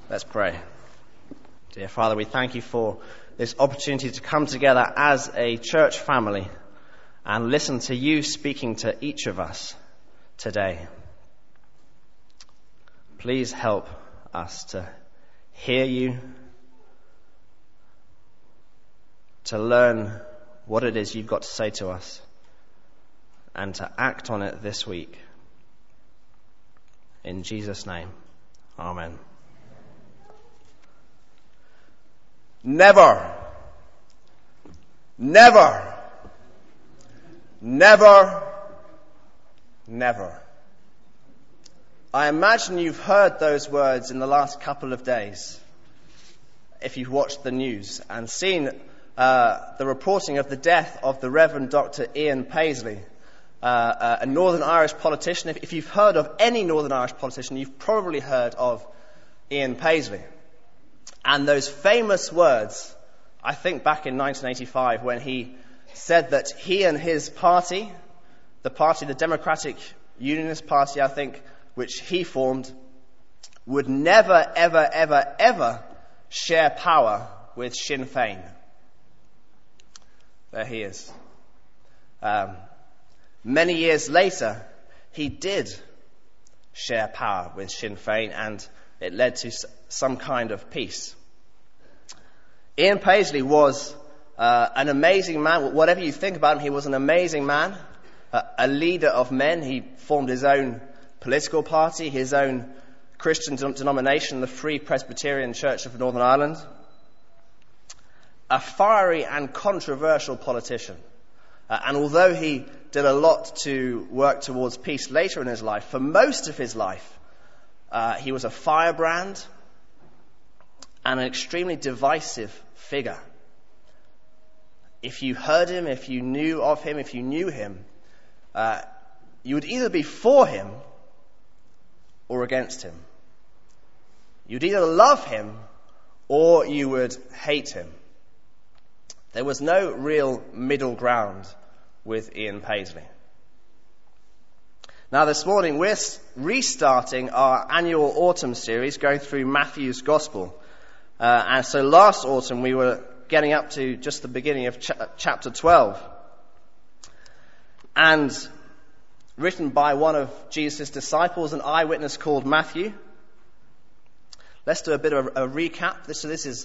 Let's pray. Dear Father, we thank you for this opportunity to come together as a church family and listen to you speaking to each of us today. Please help us to hear you, to learn what it is you've got to say to us, and to act on it this week. In Jesus' name, amen. Never, never, never, never. I imagine you've heard those words in the last couple of days, if you've watched the news and seen the reporting of the death of the Reverend Dr. Ian Paisley, a Northern Irish politician. If you've heard of any Northern Irish politician, you've probably heard of Ian Paisley. And those famous words, I think back in 1985, when he said that he and his party, the Democratic Unionist Party, I think, which he formed, would never, ever, ever, ever share power with Sinn Féin. There he is. Many years later, he did share power with Sinn Féin, and it led to some kind of peace. Ian Paisley was an amazing man. Whatever you think about him, he was an amazing man, a leader of men. He formed his own political party, his own Christian denomination, the Free Presbyterian Church of Northern Ireland. A fiery and controversial politician. And although he did a lot to work towards peace later in his life, for most of his life, he was a firebrand and an extremely divisive figure. If you heard him, if you knew of him, if you knew him, you would either be for him or against him. You'd either love him or you would hate him. There was no real middle ground with Ian Paisley. Now this morning we're restarting our annual autumn series going through Matthew's Gospel. And so last autumn we were getting up to just the beginning of chapter 12. And written by one of Jesus' disciples, an eyewitness called Matthew. Let's do a bit of a recap. This is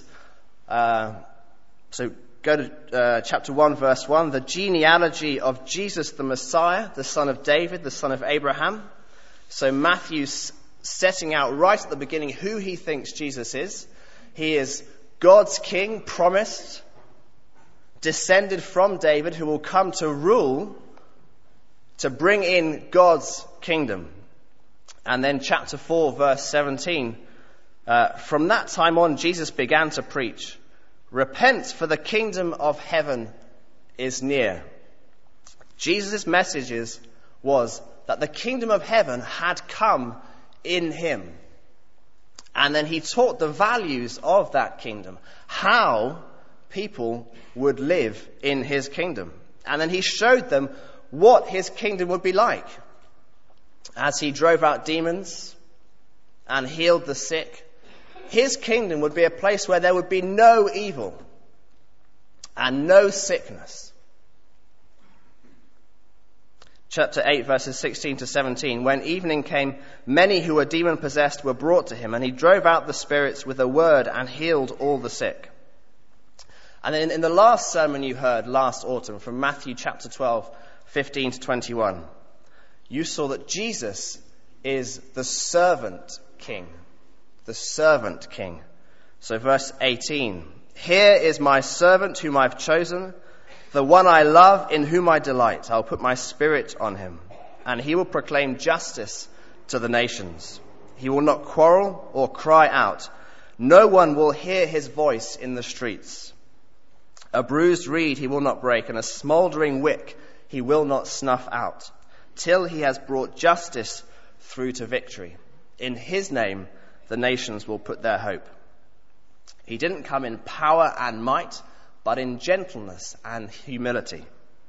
go to chapter 1, verse 1. The genealogy of Jesus the Messiah, the son of David, the son of Abraham. So Matthew's setting out right at the beginning who he thinks Jesus is. He is God's king, promised, descended from David, who will come to rule, to bring in God's kingdom. And then chapter 4, verse 17. From that time on, Jesus began to preach, "Repent, for the kingdom of heaven is near." Jesus' message was that the kingdom of heaven had come in him. And then he taught the values of that kingdom, how people would live in his kingdom. And then he showed them what his kingdom would be like. As he drove out demons and healed the sick, his kingdom would be a place where there would be no evil and no sickness. Chapter 8, verses 16 to 17. When evening came, many who were demon-possessed were brought to him, and he drove out the spirits with a word and healed all the sick. And then in the last sermon you heard last autumn, from Matthew chapter 12, 15 to 21, you saw that Jesus is the servant king. The servant king. So verse 18. "Here is my servant whom I've chosen, the one I love, in whom I delight. I'll put my spirit on him, and he will proclaim justice to the nations. He will not quarrel or cry out. No one will hear his voice in the streets. A bruised reed he will not break, and a smouldering wick he will not snuff out, till he has brought justice through to victory. In his name the nations will put their hope. He didn't come in power and might, but in gentleness and humility."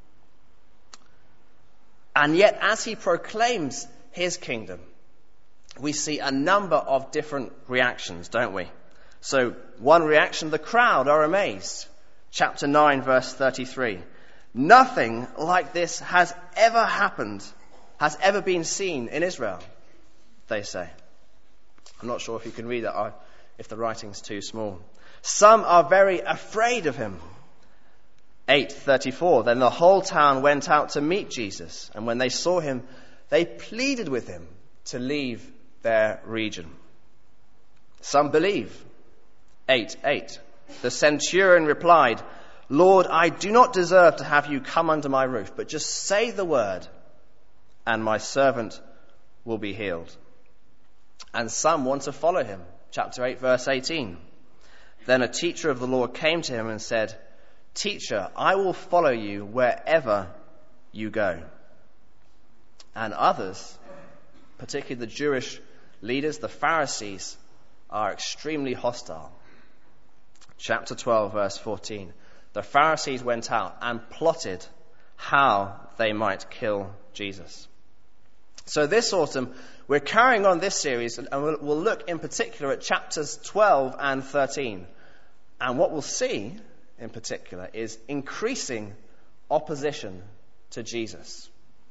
And yet, as he proclaims his kingdom, we see a number of different reactions, don't we? So one reaction, the crowd are amazed. Chapter 9, verse 33. Nothing like this has ever happened, has ever been seen in Israel, they say. I'm not sure if you can read that, if the writing's too small. Some are very afraid of him. 8:34. Then the whole town went out to meet Jesus, and when they saw him, they pleaded with him to leave their region. Some believe. 8:8. The centurion replied, Lord, I do not deserve to have you come under my roof, but just say the word, and my servant will be healed. And some want to follow him. Chapter 8, verse 18. Then a teacher of the law came to him and said, Teacher, I will follow you wherever you go. And others, particularly the Jewish leaders, the Pharisees, are extremely hostile. Chapter 12, verse 14. The Pharisees went out and plotted how they might kill Jesus. So this autumn, we're carrying on this series, and we'll look in particular at chapters 12 and 13. And what we'll see, in particular, is increasing opposition to Jesus.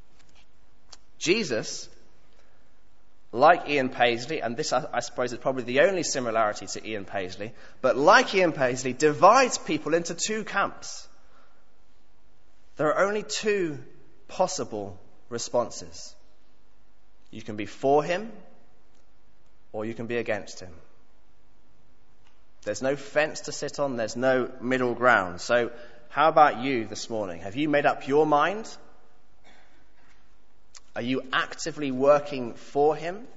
Jesus, like Ian Paisley, and this I suppose is probably the only similarity to Ian Paisley, but like Ian Paisley, divides people into two camps. There are only two possible responses. You can be for him, or you can be against him. There's no fence to sit on, there's no middle ground. So how about you this morning? Have you made up your mind? Are you actively working for him?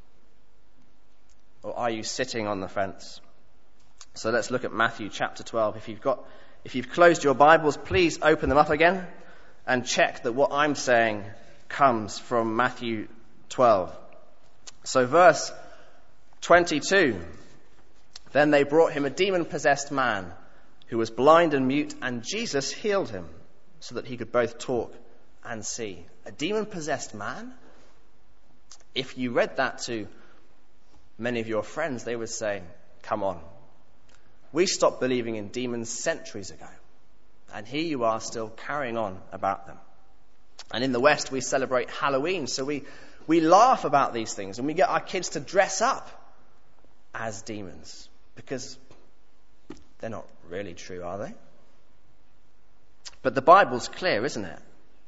Or are you sitting on the fence? So let's look at Matthew chapter 12. If you've closed your Bibles, please open them up again and check that what I'm saying comes from Matthew 12. So verse 22. Then they brought him a demon-possessed man who was blind and mute, and Jesus healed him so that he could both talk and see. A demon-possessed man? If you read that to many of your friends, they would say, come on. We stopped believing in demons centuries ago. And here you are still carrying on about them. And in the West, we celebrate Halloween. So we laugh about these things, and we get our kids to dress up as demons. Because they're not really true, are they? But the Bible's clear, isn't it?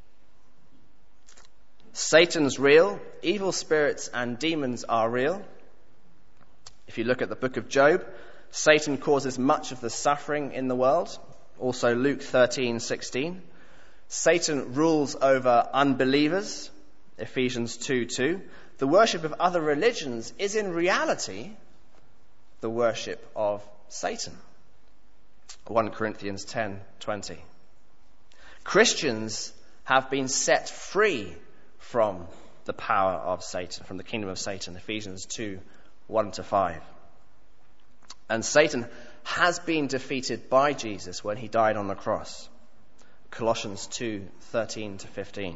Satan's real, evil spirits and demons are real. If you look at the book of Job, Satan causes much of the suffering in the world. Also Luke 13:16. Satan rules over unbelievers. Ephesians 2:2. The worship of other religions is in reality the worship of Satan. 1 Corinthians 10:20. Christians have been set free from the power of Satan, from the kingdom of Satan. Ephesians 2:1-5. And Satan has been defeated by Jesus when he died on the cross. Colossians 2:13-15.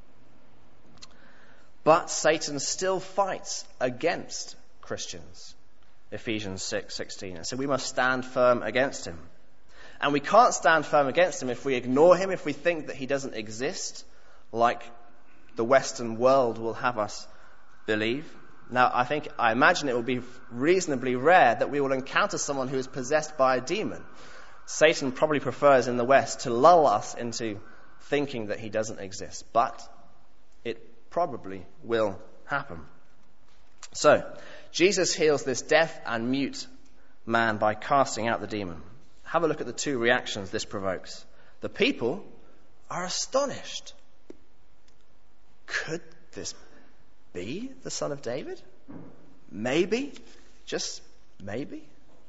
But Satan still fights against Christians. Ephesians 6:16. And so we must stand firm against him. And we can't stand firm against him if we ignore him, if we think that he doesn't exist, like the Western world will have us believe. Now, I imagine it will be reasonably rare that we will encounter someone who is possessed by a demon. Satan probably prefers in the West to lull us into thinking that he doesn't exist, but it probably will happen. So, Jesus heals this deaf and mute man by casting out the demon. Have a look at the two reactions this provokes. The people are astonished. Could this be the Son of David? Maybe, just maybe.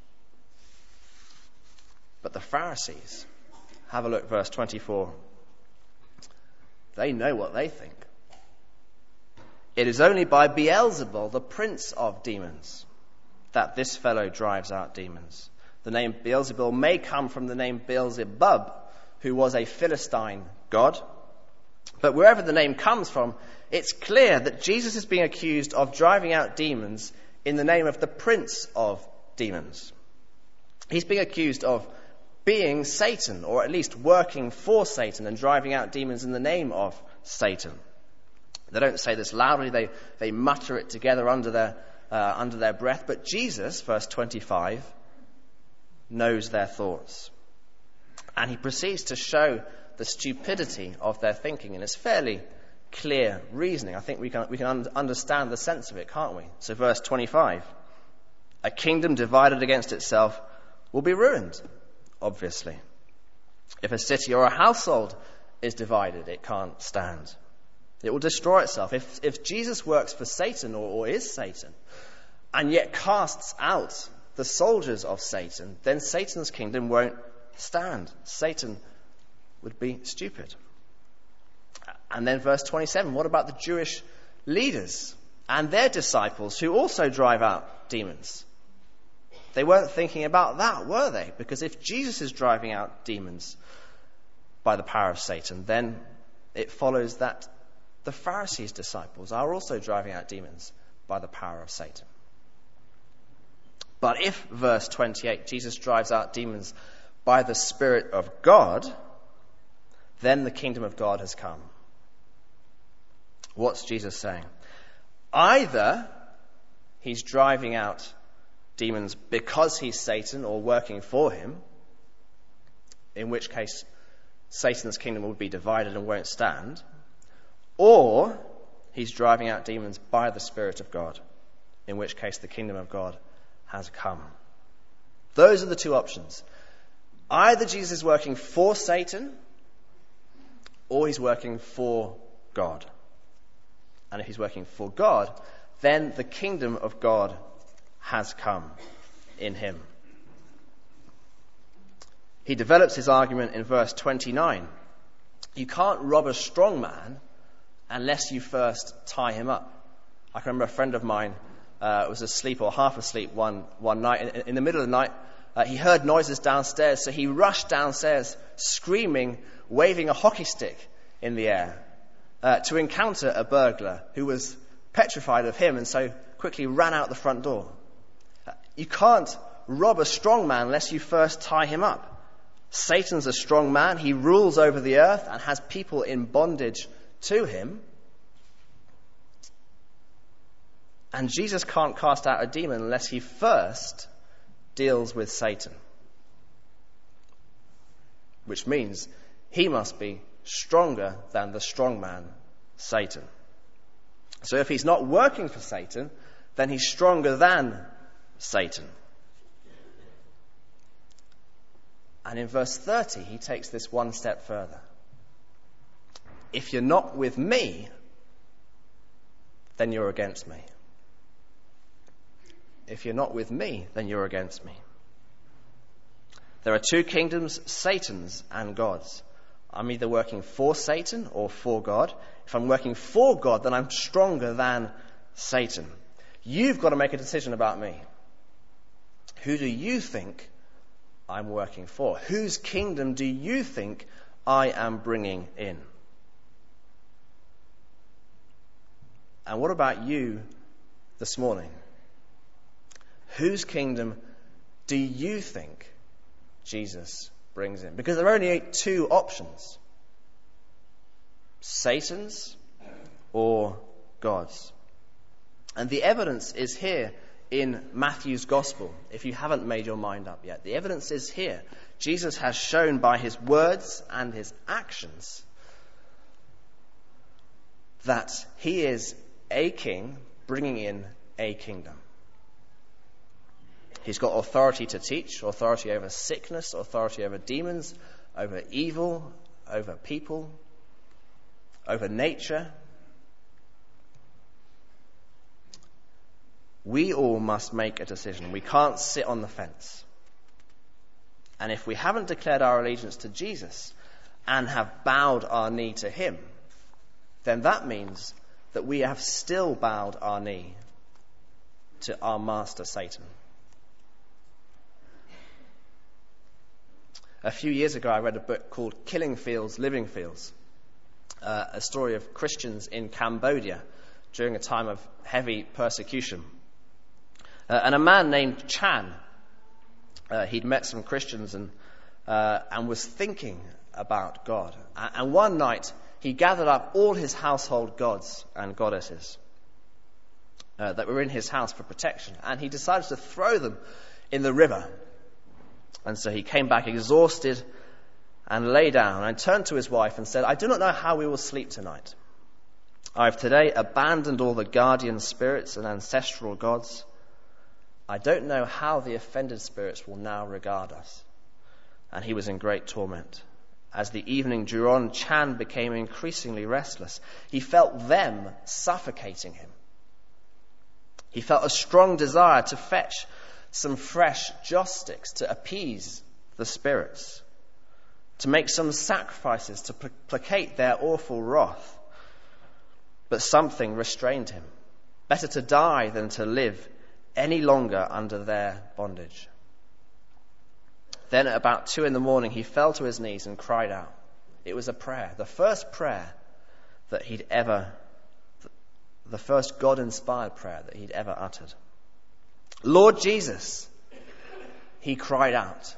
But the Pharisees, have a look, verse 24. They know what they think. It is only by Beelzebul, the prince of demons, that this fellow drives out demons. The name Beelzebul may come from the name Beelzebub, who was a Philistine god. But wherever the name comes from, it's clear that Jesus is being accused of driving out demons in the name of the prince of demons. He's being accused of being Satan, or at least working for Satan and driving out demons in the name of Satan. They don't say this loudly, they mutter it together under their breath, but Jesus, verse 25, knows their thoughts. And he proceeds to show the stupidity of their thinking, and it's fairly clear reasoning. I think we can understand the sense of it, can't we? So verse 25, a kingdom divided against itself will be ruined, obviously. If a city or a household is divided, it can't stand. It will destroy itself. If Jesus works for Satan or is Satan, and yet casts out the soldiers of Satan, then Satan's kingdom won't stand. Satan would be stupid. And then verse 27, what about the Jewish leaders and their disciples who also drive out demons? They weren't thinking about that, were they? Because if Jesus is driving out demons by the power of Satan, then it follows that the Pharisees' disciples are also driving out demons by the power of Satan. But if, verse 28, Jesus drives out demons by the Spirit of God, then the kingdom of God has come. What's Jesus saying? Either he's driving out demons because he's Satan or working for him, in which case Satan's kingdom will be divided and won't stand, or he's driving out demons by the Spirit of God, in which case the kingdom of God has come. Those are the two options. Either Jesus is working for Satan, or he's working for God. And if he's working for God, then the kingdom of God has come in him. He develops his argument in verse 29. You can't rob a strong man unless you first tie him up. I can remember a friend of mine was asleep or half asleep one night. In the middle of the night, he heard noises downstairs, so he rushed downstairs screaming, waving a hockey stick in the air to encounter a burglar who was petrified of him and so quickly ran out the front door. You can't rob a strong man unless you first tie him up. Satan's a strong man. He rules over the earth and has people in bondage to him. And Jesus can't cast out a demon unless he first deals with Satan. Which means he must be stronger than the strong man, Satan. So if he's not working for Satan, then he's stronger than Satan. And in verse 30, he takes this one step further. If you're not with me, then you're against me. If you're not with me, then you're against me. There are two kingdoms, Satan's and God's. I'm either working for Satan or for God. If I'm working for God, then I'm stronger than Satan. You've got to make a decision about me. Who do you think I'm working for? Whose kingdom do you think I am bringing in? And what about you this morning? Whose kingdom do you think Jesus brings in? Because there are only two options. Satan's or God's. And the evidence is here in Matthew's Gospel, if you haven't made your mind up yet. The evidence is here. Jesus has shown by his words and his actions that he is a king bringing in a kingdom. He's got authority to teach, authority over sickness, authority over demons, over evil, over people, over nature. We all must make a decision. We can't sit on the fence. And if we haven't declared our allegiance to Jesus and have bowed our knee to him, then that means that we have still bowed our knee to our master Satan. A few years ago, I read a book called Killing Fields, Living Fields. a story of Christians in Cambodia during a time of heavy persecution. And a man named Chan, he'd met some Christians and was thinking about God. And one night, he gathered up all his household gods and goddesses that were in his house for protection. And he decided to throw them in the river. And so he came back exhausted and lay down and turned to his wife and said, "I do not know how we will sleep tonight. I have today abandoned all the guardian spirits and ancestral gods. I don't know how the offended spirits will now regard us." And he was in great torment. As the evening drew on, Chan became increasingly restless. He felt them suffocating him. He felt a strong desire to fetch some fresh joss sticks to appease the spirits, to make some sacrifices to placate their awful wrath. But something restrained him. Better to die than to live any longer under their bondage. Then at about 2 a.m, he fell to his knees and cried out. It was a prayer, the first prayer that the first God-inspired prayer that he'd ever uttered. "Lord Jesus," he cried out,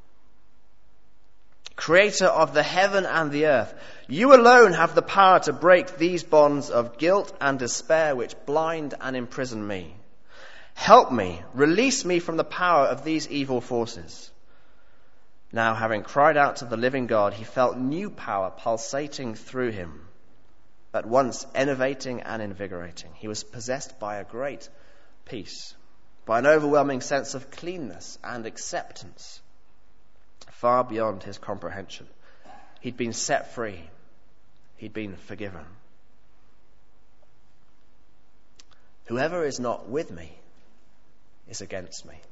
"Creator of the heaven and the earth, you alone have the power to break these bonds of guilt and despair which blind and imprison me. Help me, release me from the power of these evil forces." Now, having cried out to the living God, he felt new power pulsating through him, at once enervating and invigorating. He was possessed by a great peace, by an overwhelming sense of cleanness and acceptance, far beyond his comprehension. He'd been set free. He'd been forgiven. "Whoever is not with me is against me."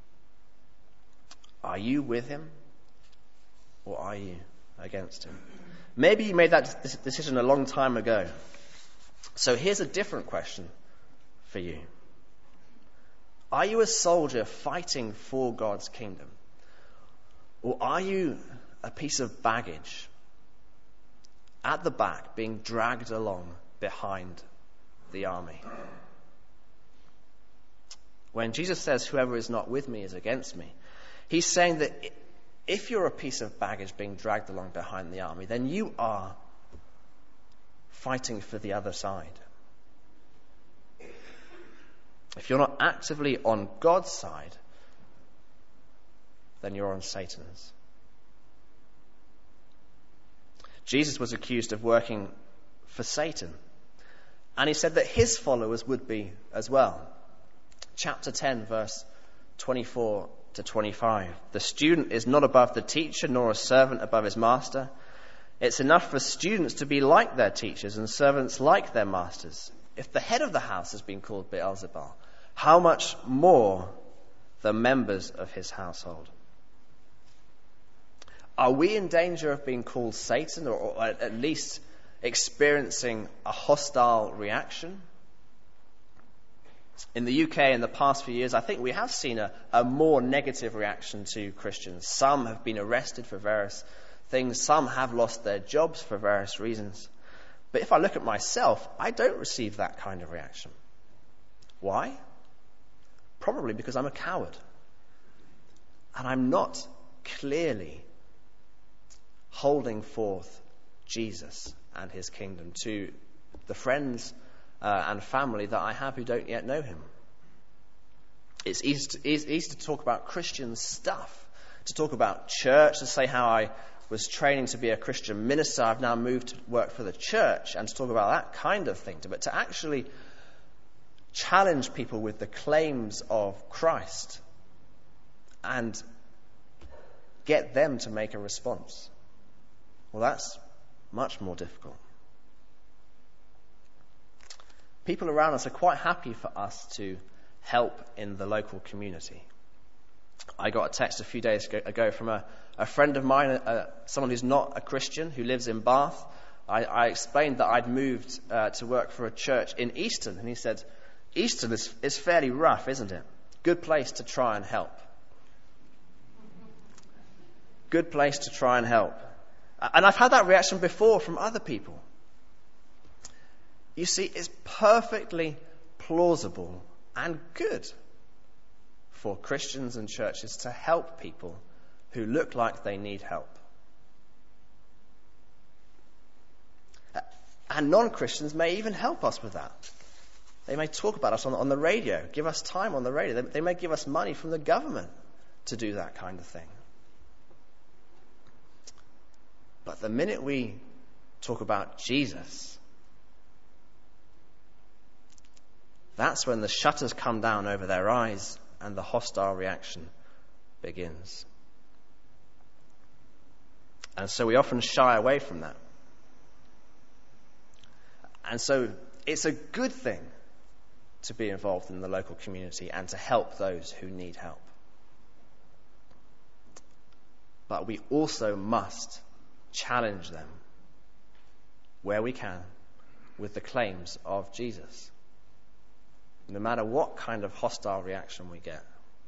Are you with him, or are you against him? Maybe you made that decision a long time ago. So here's a different question for you. Are you a soldier fighting for God's kingdom? Or are you a piece of baggage at the back being dragged along behind the army? When Jesus says, "Whoever is not with me is against me," he's saying that if you're a piece of baggage being dragged along behind the army, then you are fighting for the other side. If you're not actively on God's side, then you're on Satan's. Jesus was accused of working for Satan, and he said that his followers would be as well. Chapter 10, verse 24 to 25. "The student is not above the teacher, nor a servant above his master. It's enough for students to be like their teachers and servants like their masters. If the head of the house has been called Beelzebul, how much more the members of his household?" Are we in danger of being called Satan, or at least experiencing a hostile reaction? In the UK in the past few years, I think we have seen a more negative reaction to Christians. Some have been arrested for various things. Some have lost their jobs for various reasons. But if I look at myself, I don't receive that kind of reaction. Why? Probably because I'm a coward. And I'm not clearly holding forth Jesus and his kingdom to the friends and family that I have who don't yet know him. It's easy to talk about Christian stuff, to talk about church, to say how I was training to be a Christian minister. I've now moved to work for the church, and to talk about that kind of thing. But to actually challenge people with the claims of Christ and get them to make a response, well, that's much more difficult. People around us are quite happy for us to help in the local community. I got a text a few days ago from a friend of mine, someone who's not a Christian, who lives in Bath. I explained that I'd moved to work for a church in Easton, and he said, "Easton is fairly rough, isn't it? Good place to try and help." Good place to try and help. And I've had that reaction before from other people. You see, it's perfectly plausible and good for Christians and churches to help people who look like they need help. And non-Christians may even help us with that. They may talk about us on the radio, give us time on the radio. They may give us money from the government to do that kind of thing. But the minute we talk about Jesus, that's when the shutters come down over their eyes and the hostile reaction begins. And so we often shy away from that. And so it's a good thing to be involved in the local community and to help those who need help. But we also must challenge them where we can with the claims of Jesus, no matter what kind of hostile reaction we get.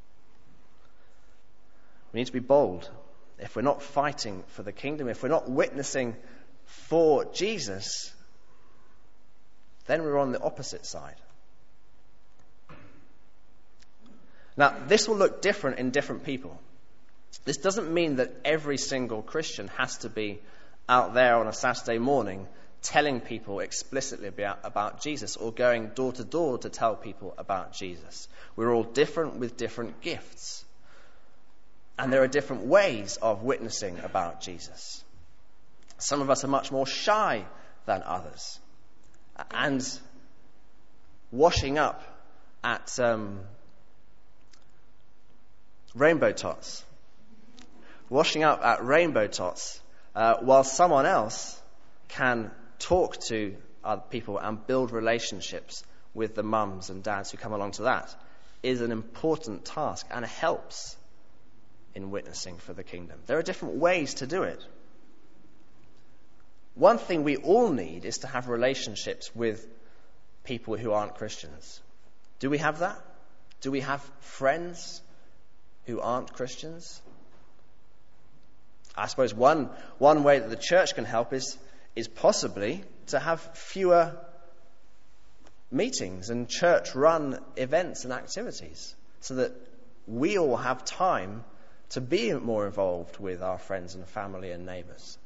We need to be bold. If we're not fighting for the kingdom, if we're not witnessing for Jesus, then we're on the opposite side. Now, this will look different in different people. This doesn't mean that every single Christian has to be out there on a Saturday morning telling people explicitly about Jesus or going door to door to tell people about Jesus. We're all different with different gifts. And there are different ways of witnessing about Jesus. Some of us are much more shy than others. And washing up at Rainbow Tots. Washing up at Rainbow Tots while someone else can talk to other people and build relationships with the mums and dads who come along to that is an important task and helps in witnessing for the kingdom. There are different ways to do it. One thing we all need is to have relationships with people who aren't Christians. Do we have that? Do we have friends who aren't Christians? I suppose one way that the church can help is possibly to have fewer meetings and church-run events and activities so that we all have time to be more involved with our friends and family and neighbours.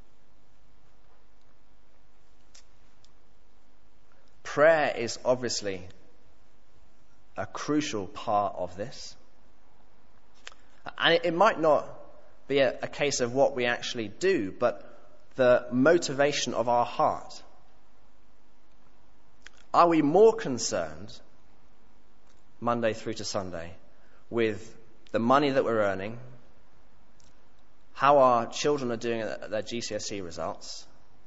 Prayer is obviously a crucial part of this. And it might not be a case of what we actually do, but the motivation of our heart. Are we more concerned, Monday through to Sunday, with the money that we're earning, how our children are doing at their GCSE results,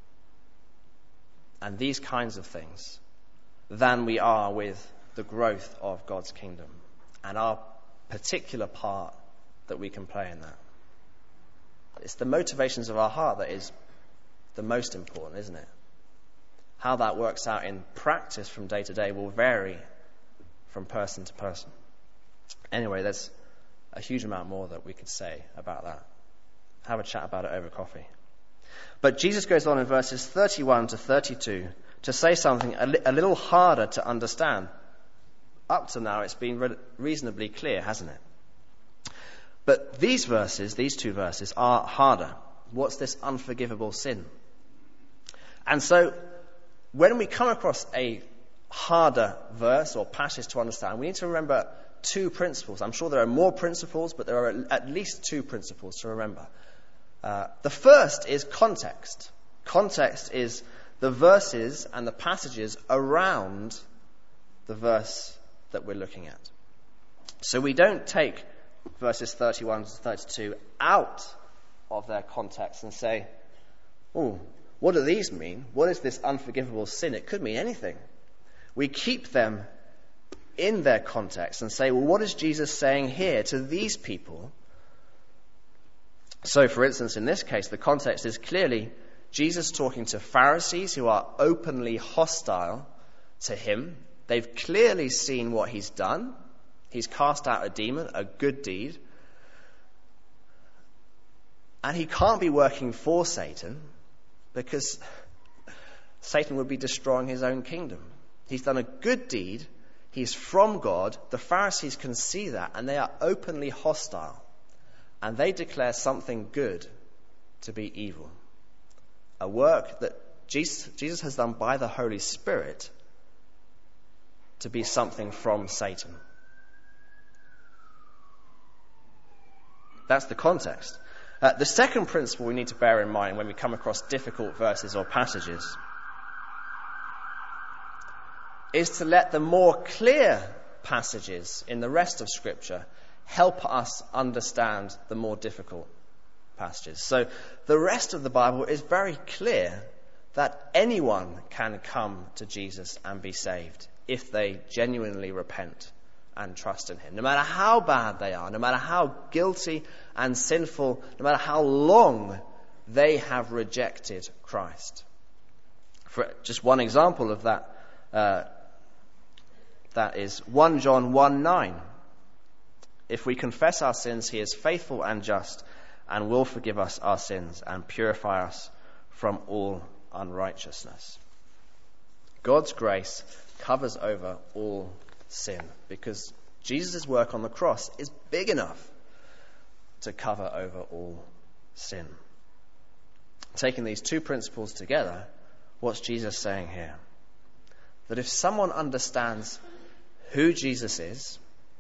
and these kinds of things, than we are with the growth of God's kingdom and our particular part that we can play in that? It's the motivations of our heart that is the most important, isn't it? How that works out in practice from day to day will vary from person to person. Anyway, there's a huge amount more that we could say about that. Have a chat about it over coffee. But Jesus goes on in verses 31 to 32 to say something a little harder to understand. Up to now, it's been reasonably clear, hasn't it? But these two verses, are harder. What's this unforgivable sin? And so, when we come across a harder verse or passage to understand, we need to remember two principles. I'm sure there are more principles, but there are at least two principles to remember. The first is context. Context is the verses and the passages around the verse that we're looking at. So we don't take verses 31 to 32 out of their context and say, oh, what do these mean? What is this unforgivable sin? It could mean anything. We keep them in their context and say, well, what is Jesus saying here to these people? So, for instance, in this case, the context is clearly Jesus talking to Pharisees who are openly hostile to him. They've clearly seen what he's done. He's cast out a demon, a good deed. And he can't be working for Satan because Satan would be destroying his own kingdom. He's done a good deed. He's from God. The Pharisees can see that, and they are openly hostile. And they declare something good to be evil. A work that Jesus has done by the Holy Spirit to be something from Satan. That's the context. The second principle we need to bear in mind when we come across difficult verses or passages is to let the more clear passages in the rest of Scripture help us understand the more difficult passages. So the rest of the Bible is very clear that anyone can come to Jesus and be saved if they genuinely repent and trust in him. No matter how bad they are, no matter how guilty and sinful, no matter how long they have rejected Christ. For just one example of that, that is 1 John 1:9. If we confess our sins, he is faithful and just and will forgive us our sins and purify us from all unrighteousness. God's grace covers over all sin because Jesus' work on the cross is big enough to cover over all sin. Taking these two principles together, what's Jesus saying here? That if someone understands who Jesus is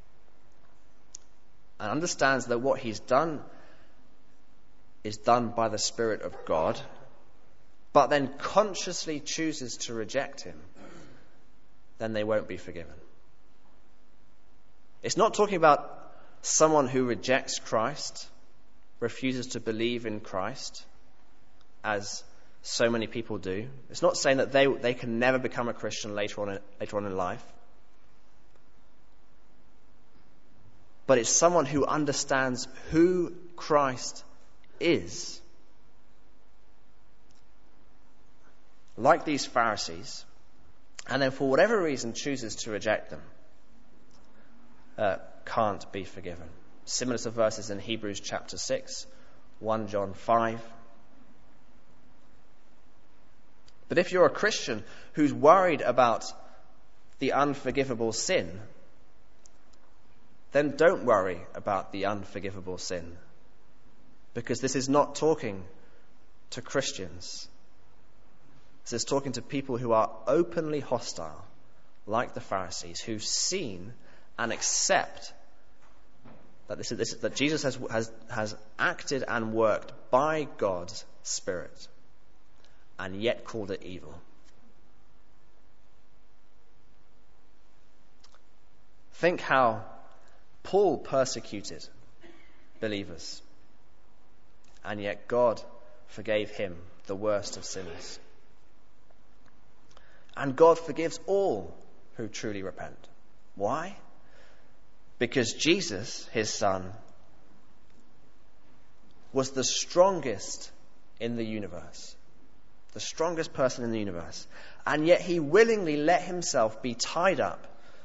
and understands that what he's done is done by the Spirit of God, but then consciously chooses to reject him, then they won't be forgiven. It's not talking about someone who rejects Christ, refuses to believe in Christ, as so many people do. It's not saying that they can never become a Christian later on in life. But it's someone who understands who Christ is. Like these Pharisees, and then for whatever reason chooses to reject them, can't be forgiven. Similar to verses in Hebrews chapter 6, 1 John 5. But if you're a Christian who's worried about the unforgivable sin, then don't worry about the unforgivable sin. Because this is not talking to Christians. This is talking to people who are openly hostile, like the Pharisees, who've seen and accept that that Jesus has acted and worked by God's Spirit, and yet called it evil. Think how Paul persecuted believers, and yet God forgave him, the worst of sinners. And God forgives all who truly repent. Why? Because Jesus, his son, was the strongest in the universe. The strongest person in the universe. And yet he willingly let himself be tied up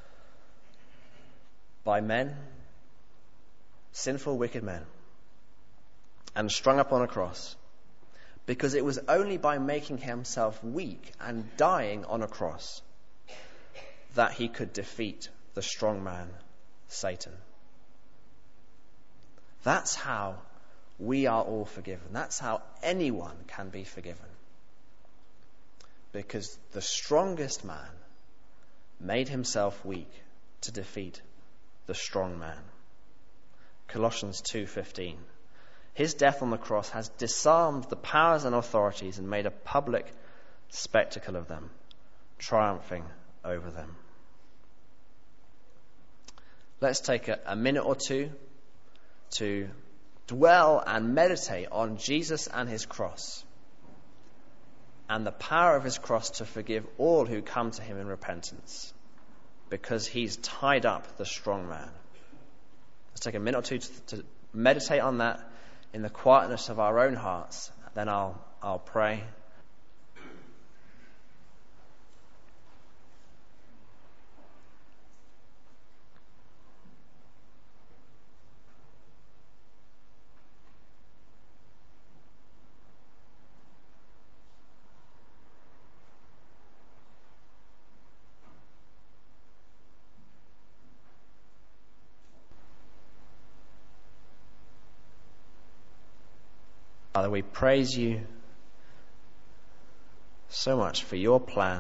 by men, sinful, wicked men, and strung up on a cross. Because it was only by making himself weak and dying on a cross that he could defeat the strong man, Satan. That's how we are all forgiven. That's how anyone can be forgiven. Because the strongest man made himself weak to defeat the strong man. Colossians 2:15. His death on the cross has disarmed the powers and authorities and made a public spectacle of them, triumphing over them. Let's take a minute or two to dwell and meditate on Jesus and his cross and the power of his cross to forgive all who come to him in repentance, because he's tied up the strong man. Let's take a minute or two to meditate on that in the quietness of our own hearts. Then I'll pray. Father, we praise you so much for your plan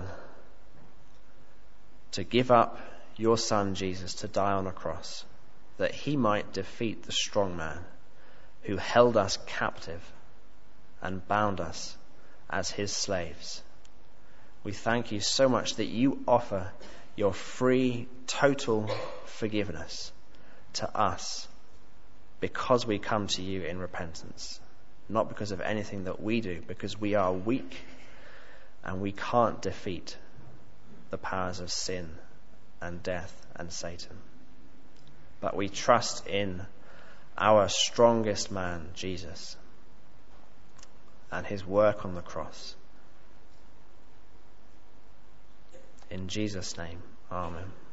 to give up your Son Jesus to die on a cross, that he might defeat the strong man who held us captive and bound us as his slaves. We thank you so much that you offer your free, total forgiveness to us because we come to you in repentance, not because of anything that we do, because we are weak and we can't defeat the powers of sin and death and Satan. But we trust in our strongest man, Jesus, and his work on the cross. In Jesus' name, amen.